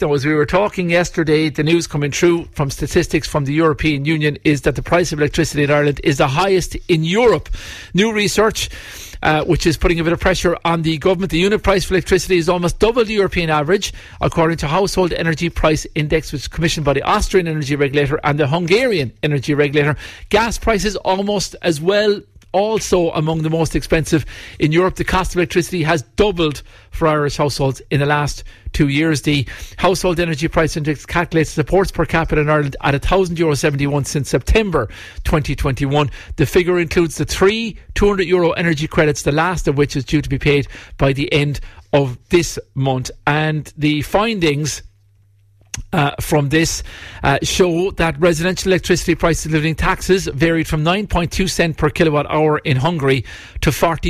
now, as we were talking yesterday, the news coming through from statistics from the European Union is that the price of electricity in Ireland is the highest in Europe. New research, which is putting a bit of pressure on the government. The unit price for electricity is almost double the European average, according to Household Energy Price Index, which is commissioned by the Austrian energy regulator and the Hungarian energy regulator. Gas prices almost as well, also among the most expensive in Europe. The cost of electricity has doubled for Irish households in the last 2 years. The Household Energy Price Index calculates supports per capita in Ireland at €1,000.71 since September 2021. The figure includes the three €200 energy credits, the last of which is due to be paid by the end of this month. And the findings from this show that residential electricity prices, including taxes, varied from 9.2 cent per kilowatt hour in Hungary to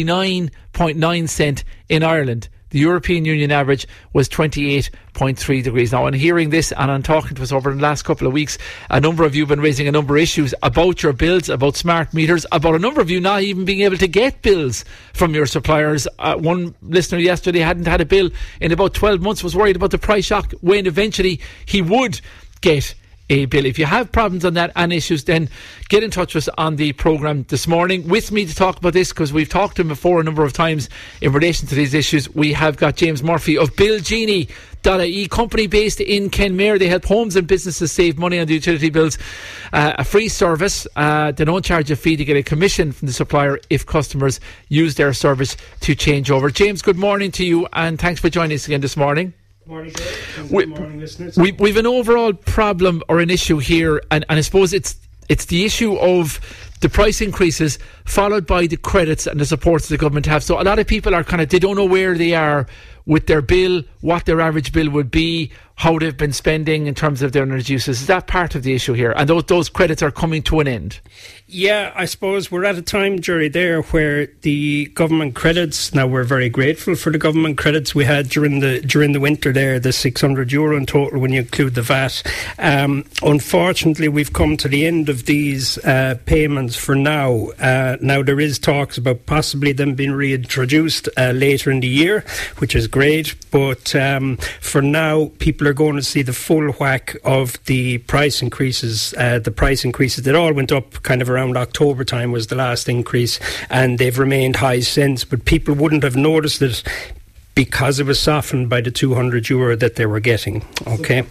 49.9 cent in Ireland. The European Union average was 28.3 degrees. Now, on hearing this and on talking to us over the last couple of weeks, a number of you have been raising a number of issues about your bills, about smart meters, about a number of you not even being able to get bills from your suppliers. One listener yesterday hadn't had a bill in about 12 months, was worried about the price shock when eventually he would get a bill. If you have problems on that and issues, then get in touch with us on the programme this morning. With me to talk about this, because we've talked to him before a number of times in relation to these issues, we have got James Murphy of BillGenie.ie, company based in Kenmare. They help homes and businesses save money on the utility bills. A free service. They don't charge a fee to get a commission from the supplier if customers use their service to change over. James, good morning to you, and thanks for joining us again this morning. Good morning, Jerry. Good morning, listeners. We've an overall problem or an issue here, and I suppose it's the issue of the price increases followed by the credits and the supports the government have. So a lot of people are they don't know where they are with their bill, what their average bill would be, how they've been spending in terms of their energy uses. Is that part of the issue here? And those credits are coming to an end? Yeah, I suppose we're at a time, Jerry, there where the government credits, now we're very grateful for the government credits we had during the winter there, the €600 in total when you include the VAT. Unfortunately, we've come to the end of these payments for now. Now there is talks about possibly them being reintroduced later in the year, which is great, but for now people are going to see the full whack of the price increases. The price increases that all went up kind of around October time was the last increase, and they've remained high since, but people wouldn't have noticed it because it was softened by the €200 that they were getting. Okay.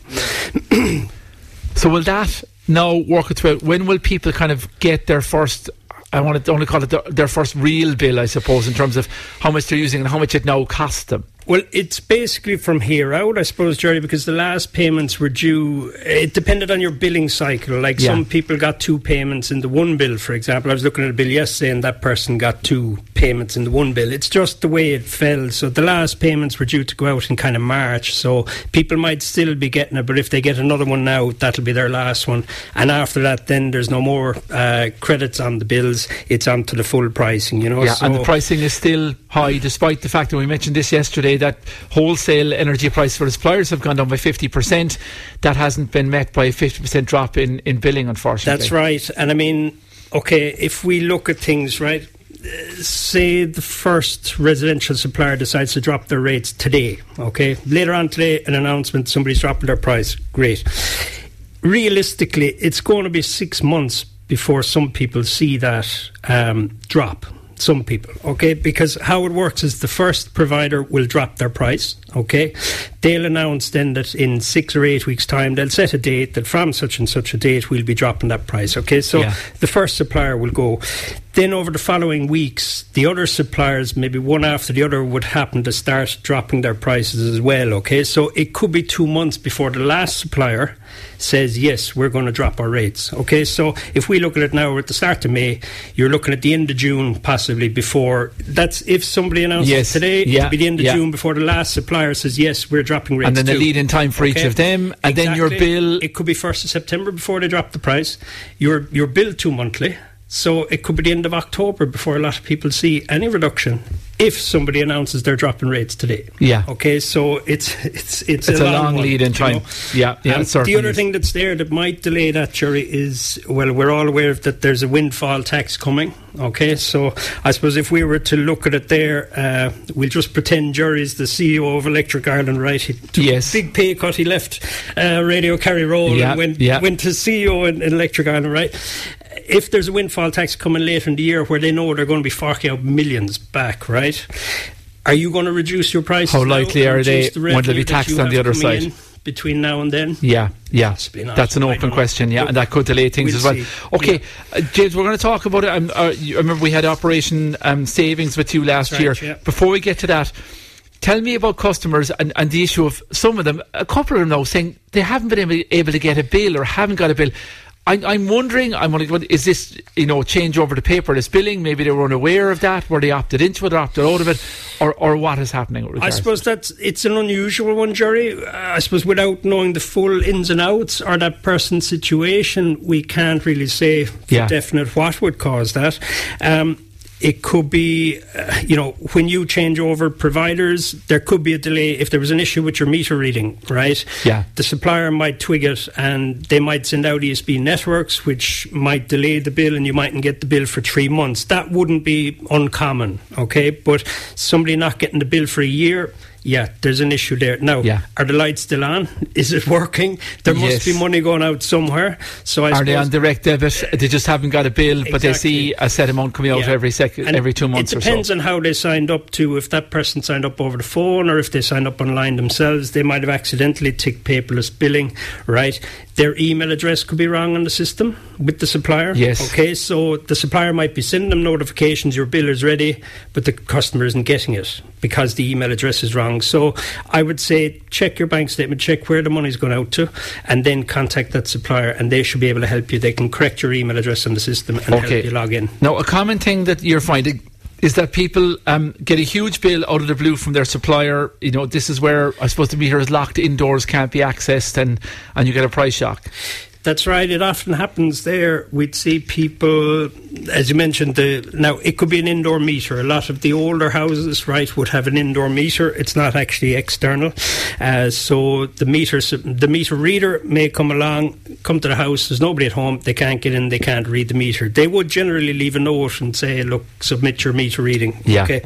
So will that now work its way out? When will people kind of get their first, I want to only call it their first real bill, I suppose, in terms of how much they're using and how much it now costs them? Well, it's basically from here out, I suppose, Jerry, because the last payments were due. It depended on your billing cycle. Like some people got two payments in the one bill, for example. I was looking at a bill yesterday and that person got two payments in the one bill. It's just the way it fell. So the last payments were due to go out in kind of March. So people might still be getting it, but if they get another one now, that'll be their last one. And after that, then there's no more credits on the bills. It's on to the full pricing, you know. Yeah, so, and the pricing is still high, despite the fact that we mentioned this yesterday, that wholesale energy price for the suppliers have gone down by 50%. That hasn't been met by a 50% drop in billing, unfortunately. That's right. And I mean, okay, if we look at things, right, say the first residential supplier decides to drop their rates today, okay, later on today, an announcement, somebody's dropping their price, great. Realistically, it's going to be 6 months before some people see that drop. Some people, okay, because how it works is the first provider will drop their price, okay. They'll announce then that in 6 or 8 weeks' time they'll set a date that from such and such a date we'll be dropping that price, okay. So the first supplier will go. Then over the following weeks, the other suppliers, maybe one after the other, would happen to start dropping their prices as well, okay? So it could be 2 months before the last supplier says, yes, we're going to drop our rates, okay? So if we look at it now, we're at the start of May, you're looking at the end of June, possibly before. That's if somebody announces today, it'll be the end of June before the last supplier says, yes, we're dropping rates. And then the lead in time for each of them, and then your bill. It could be 1st of September before they drop the price. Your bill 2 monthly. So it could be the end of October before a lot of people see any reduction if somebody announces they're dropping rates today. Yeah. Okay, so it's a long lead in time. Yeah, the other thing that's there that might delay that, Jerry, is, well, we're all aware that there's a windfall tax coming. Okay, so I suppose if we were to look at it there, we'll just pretend Jerry's the CEO of Electric Ireland, right? He took a big pay cut. He left Radio Kerry Roll and went to CEO in Electric Ireland, right? If there's a windfall tax coming later in the year where they know they're going to be forking out millions back, right? Are you going to reduce your prices? How likely are they when they'll be taxed on the other side? Between now and then? Yeah. That's an open question, and that could delay things as well. See. Okay, James, we're going to talk about it. I remember we had Operation Savings with you last year. Yeah. Before we get to that, tell me about customers and the issue of some of them, a couple of them now, saying they haven't been able to get a bill or haven't got a bill. I'm wondering, is this, change over to paperless billing? Maybe they were unaware of that. Were they opted into it or opted out of it? Or what is happening? I suppose it's an unusual one, Jerry. I suppose without knowing the full ins and outs or that person's situation, we can't really say for definite what would cause that. It could be, when you change over providers, there could be a delay if there was an issue with your meter reading, right? Yeah. The supplier might twig it and they might send out ESB networks, which might delay the bill and you mightn't get the bill for 3 months. That wouldn't be uncommon, okay? But somebody not getting the bill for a year, there's an issue there. Now, are the lights still on? Is it working? There must be money going out somewhere. So are they on direct debit? They just haven't got a bill, but they see a set amount coming out every 2 months or so. It depends on how they signed up to. If that person signed up over the phone or if they signed up online themselves, they might have accidentally ticked paperless billing, right? Their email address could be wrong on the system with the supplier. Yes. Okay, so the supplier might be sending them notifications, your bill is ready, but the customer isn't getting it because the email address is wrong. So I would say check your bank statement, check where the money's going out to, and then contact that supplier and they should be able to help you. They can correct your email address on the system and help you log in. Now, a common thing that you're finding is that people get a huge bill out of the blue from their supplier. This is where I suppose the meter is locked indoors, can't be accessed, and you get a price shock. That's right. It often happens there. We'd see people, as you mentioned, now it could be an indoor meter. A lot of the older houses, right, would have an indoor meter. It's not actually external. So the meter reader may come to the house. There's nobody at home. They can't get in. They can't read the meter. They would generally leave a note and say, look, submit your meter reading. Yeah. Okay.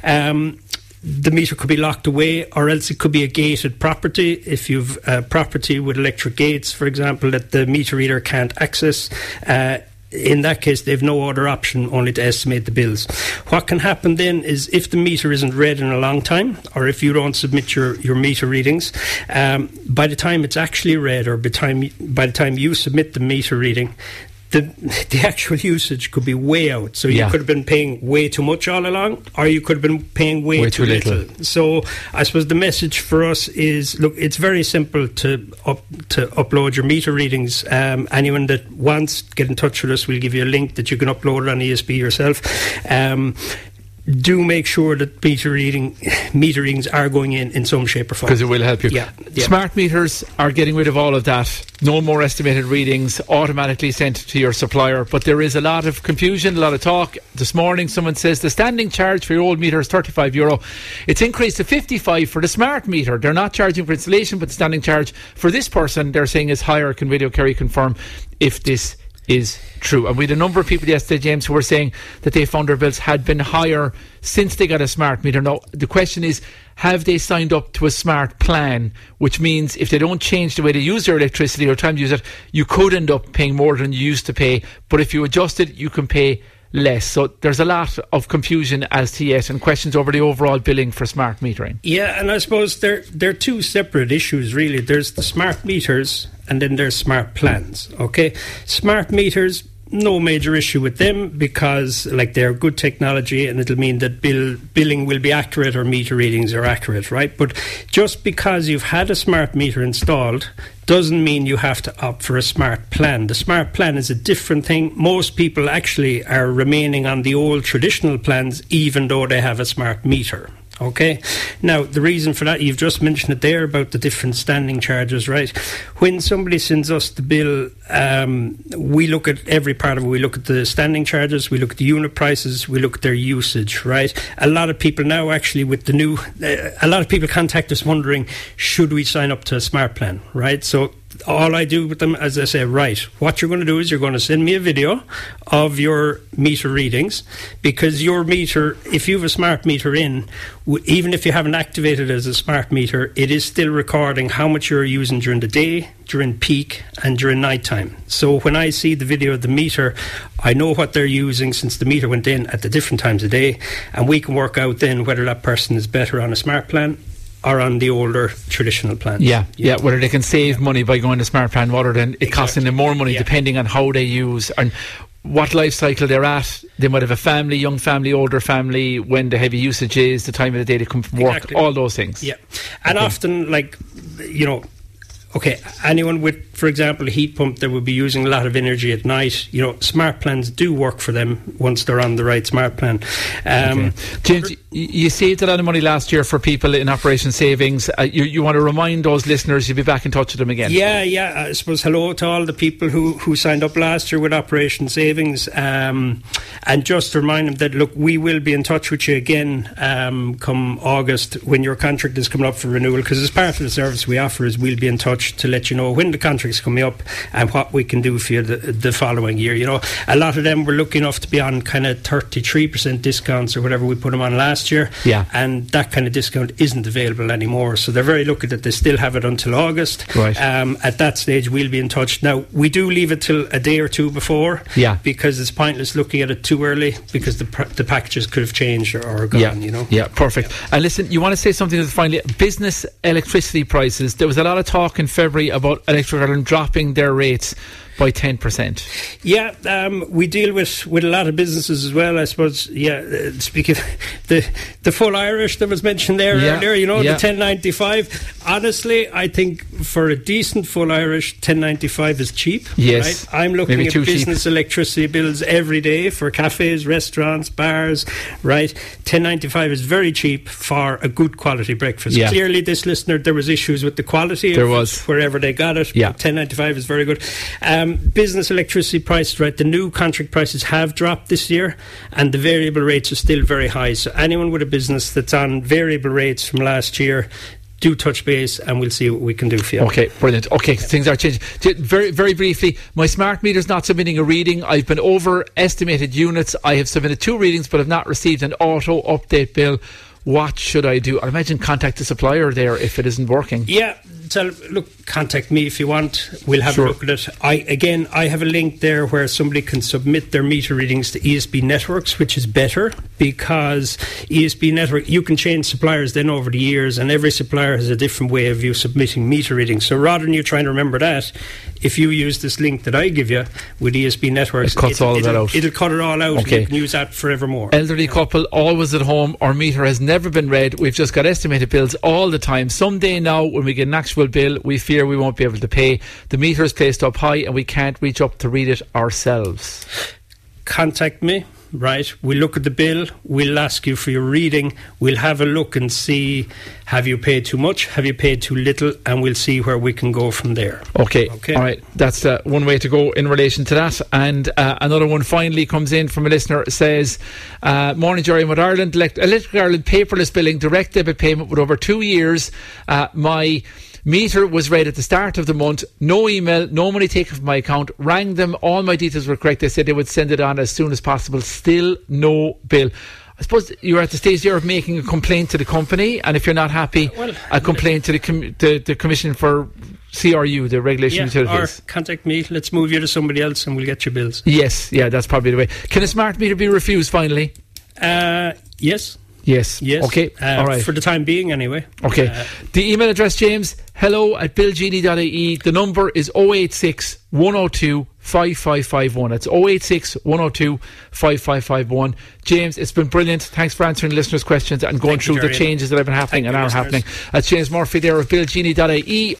The meter could be locked away, or else it could be a gated property. If you've a property with electric gates, for example, that the meter reader can't access, in that case, they've no other option only to estimate the bills. What can happen then is if the meter isn't read in a long time, or if you don't submit your meter readings, by the time it's actually read, or by the time you submit the meter reading, the actual usage could be way out. So you could have been paying way too much all along, or you could have been paying way too little. So I suppose the message for us is, look, it's very simple to upload your meter readings. Anyone that wants, get in touch with us. We'll give you a link that you can upload it on ESB yourself. Do make sure that meter readings are going in some shape or form. Because it will help you. Yeah. Smart meters are getting rid of all of that. No more estimated readings automatically sent to your supplier. But there is a lot of confusion, a lot of talk. This morning someone says the standing charge for your old meter is €35. It's increased to 55 for the smart meter. They're not charging for installation, but the standing charge for this person, they're saying, is higher. Can Radio Kerry confirm if this is true? And we had a number of people yesterday, James, who were saying that they found their bills had been higher since they got a smart meter. Now, the question is, have they signed up to a smart plan, which means if they don't change the way they use their electricity or time to use it, you could end up paying more than you used to pay. But if you adjust it, you can pay less. So there's a lot of confusion as to yet and questions over the overall billing for smart metering. Yeah, and I suppose they're two separate issues, really. There's the smart meters and then there's smart plans, okay? Smart meters, no major issue with them because they're good technology and it'll mean that billing will be accurate or meter readings are accurate, right? But just because you've had a smart meter installed doesn't mean you have to opt for a smart plan. The smart plan is a different thing. Most people actually are remaining on the old traditional plans even though they have a smart meter. Okay. Now, the reason for that, you've just mentioned it there about the different standing charges, right? When somebody sends us the bill, we look at every part of it. We look at the standing charges, we look at the unit prices, we look at their usage, right? A lot of people now actually with the new, a lot of people contact us wondering, should we sign up to a smart plan, right? So all I do with them, as I say, right, what you're going to do is you're going to send me a video of your meter readings, because your meter, if you have a smart meter in, even if you haven't activated it as a smart meter, it is still recording how much you're using during the day, during peak and during night time. So when I see the video of the meter, I know what they're using since the meter went in at the different times of day, and we can work out then whether that person is better on a smart plan or on the older traditional plan. Yeah, whether they can save money by going to smart plan rather than it costing them more money, depending on how they use and what life cycle they're at. They might have a family, young family, older family, when the heavy usage is, the time of the day they come from work, all those things. Yeah. And often, like, you know, okay, anyone with, for example, a heat pump that would be using a lot of energy at night, you know, smart plans do work for them once they're on the right smart plan. James, you saved a lot of money last year for people in Operation Savings. You want to remind those listeners you'll be back in touch with them again? Yeah. I suppose hello to all the people who signed up last year with Operation Savings. And just to remind them that, look, we will be in touch with you again come August when your contract is coming up for renewal, because as part of the service we offer is we'll be in touch to let you know when the contract's coming up and what we can do for you the following year. You know, a lot of them were lucky enough to be on kind of 33% discounts or whatever we put them on last year, and that kind of discount isn't available anymore, so they're very lucky that they still have it until August. Right. At that stage we'll be in touch. Now we do leave it till a day or two before, because it's pointless looking at it too early, because the packages could have changed or gone, you know. Perfect. And listen, you want to say something finally, business electricity prices. There was a lot of talk in February about Electric Ireland dropping their rates by 10%. We deal with a lot of businesses as well, I suppose. Speaking of the full Irish that was mentioned there earlier, you know, the 1095. Honestly, I think for a decent full Irish, 1095 is cheap. Yes, right? I'm looking at business electricity bills every day for cafes, restaurants, bars. Right, 1095 is very cheap for a good quality breakfast. Clearly, this listener, there was issues with the quality. There was wherever they got it. 1095 is very good. Business electricity prices, right, the new contract prices have dropped this year, and the variable rates are still very high. So anyone with a business that's on variable rates from last year, do touch base and we'll see what we can do for you. Okay, brilliant. Okay, things are changing. Very, very briefly, my smart meter's not submitting a reading. I've been overestimated units. I have submitted 2 readings but have not received an auto update bill. What should I do? I imagine contact the supplier there if it isn't working. So look, contact me if you want. We'll have a look at it. I have a link there where somebody can submit their meter readings to ESB Networks, which is better, because ESB Network, you can change suppliers then over the years, and every supplier has a different way of you submitting meter readings. So rather than you trying to remember that, if you use this link that I give you with ESB Networks, it cuts all of that out. It'll cut it all out. Okay. You can use that forevermore. Elderly couple, always at home. Our meter has never been read. We've just got estimated bills all the time. Someday now, when we get an actual bill, we fear we won't be able to pay. The meter is placed up high and we can't reach up to read it ourselves. Contact me. Right, we'll look at the bill, we'll ask you for your reading, we'll have a look and see, have you paid too much, have you paid too little, and we'll see where we can go from there. Okay. All right, that's one way to go in relation to that. And another one finally comes in from a listener, says, morning Jerry, with Ireland, Electric Ireland paperless billing, direct debit payment with over 2 years, my meter was read at the start of the month, no email, no money taken from my account, rang them, all my details were correct, they said they would send it on as soon as possible, still no bill. I suppose you're at the stage here of making a complaint to the company, and if you're not happy, a complaint to the Commission for CRU, the Regulation Utilities. Or contact me, let's move you to somebody else and we'll get your bills. Yes, that's probably the way. Can a smart meter be refused finally? Yes. Yes. Okay. All right. For the time being, anyway. Okay. The email address, James, hello@billgenie.ie. The number is 086 102 5551. It's 086 102 5551. James, it's been brilliant. Thanks for answering listeners' questions and going through the changes that have been happening and are happening. That's James Murphy there of billgenie.ie.